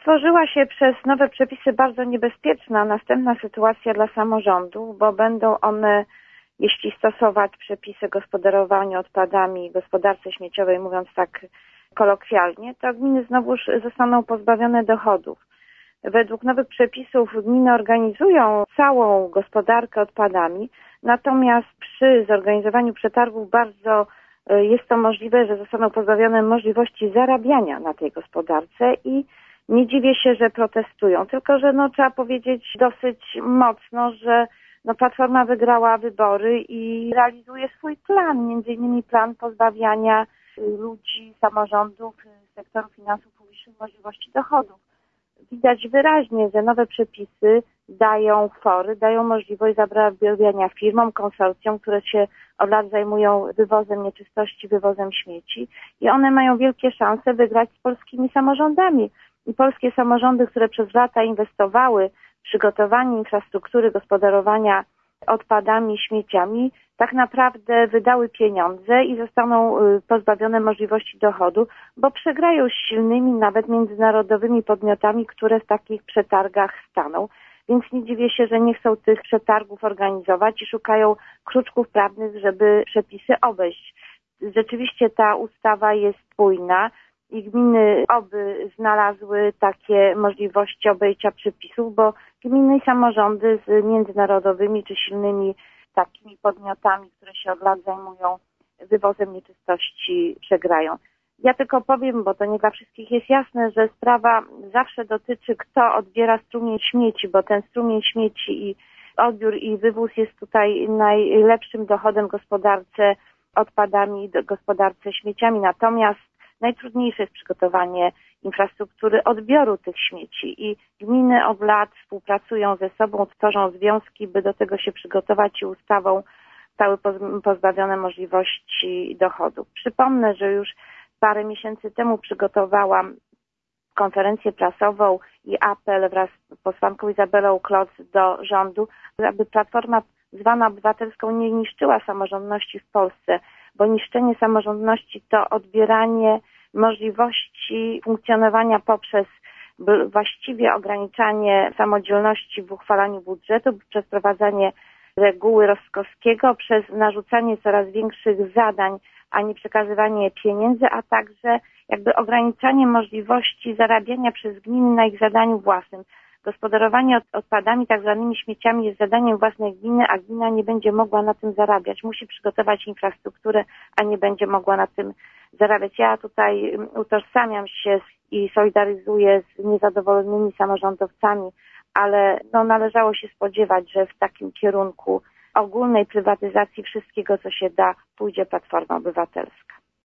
Stworzyła się przez nowe przepisy bardzo niebezpieczna następna sytuacja dla samorządów, bo będą one, jeśli stosować przepisy gospodarowania odpadami i gospodarce śmieciowej, mówiąc tak kolokwialnie, to gminy znowuż zostaną pozbawione dochodów. Według nowych przepisów gminy organizują całą gospodarkę odpadami, natomiast przy zorganizowaniu przetargów bardzo jest to możliwe, że zostaną pozbawione możliwości zarabiania na tej gospodarce i nie dziwię się, że protestują, tylko że trzeba powiedzieć dosyć mocno, że Platforma wygrała wybory i realizuje swój plan, między innymi plan pozbawiania ludzi, samorządów, sektoru finansów publicznych możliwości dochodów. Widać wyraźnie, że nowe przepisy dają fory, dają możliwość zarabiania firmom, konsorcjom, które się od lat zajmują wywozem nieczystości, wywozem śmieci i one mają wielkie szanse wygrać z polskimi samorządami. I polskie samorządy, które przez lata inwestowały w przygotowanie infrastruktury gospodarowania odpadami, śmieciami, tak naprawdę wydały pieniądze i zostaną pozbawione możliwości dochodu, bo przegrają z silnymi, nawet międzynarodowymi podmiotami, które w takich przetargach staną. Więc nie dziwię się, że nie chcą tych przetargów organizować i szukają kruczków prawnych, żeby przepisy obejść. Rzeczywiście ta ustawa jest spójna i gminy oby znalazły takie możliwości obejścia przepisów, bo gminy i samorządy z międzynarodowymi czy silnymi takimi podmiotami, które się od lat zajmują wywozem nieczystości, przegrają. Ja tylko powiem, bo to nie dla wszystkich jest jasne, że sprawa zawsze dotyczy, kto odbiera strumień śmieci, bo ten strumień śmieci i odbiór i wywóz jest tutaj najlepszym dochodem gospodarce odpadami, gospodarce śmieciami. Natomiast najtrudniejsze jest przygotowanie infrastruktury odbioru tych śmieci i gminy od lat współpracują ze sobą, tworzą związki, by do tego się przygotować i ustawą zostały pozbawione możliwości dochodu. Przypomnę, że już parę miesięcy temu przygotowałam konferencję prasową i apel wraz z posłanką Izabelą Kloc do rządu, aby Platforma zwana obywatelską nie niszczyła samorządności w Polsce, bo niszczenie samorządności to odbieranie możliwości funkcjonowania poprzez właściwie ograniczanie samodzielności w uchwalaniu budżetu, przez wprowadzanie reguły Rostkowskiego, przez narzucanie coraz większych zadań, a nie przekazywanie pieniędzy, a także jakby ograniczanie możliwości zarabiania przez gminy na ich zadaniu własnym. Gospodarowanie odpadami, tak zwanymi śmieciami jest zadaniem własnej gminy, a gmina nie będzie mogła na tym zarabiać. Musi przygotować infrastrukturę, a nie będzie mogła na tym zarabiać. Ja tutaj utożsamiam się i solidaryzuję z niezadowolonymi samorządowcami, ale należało się spodziewać, że w takim kierunku ogólnej prywatyzacji wszystkiego, co się da, pójdzie Platforma Obywatelska.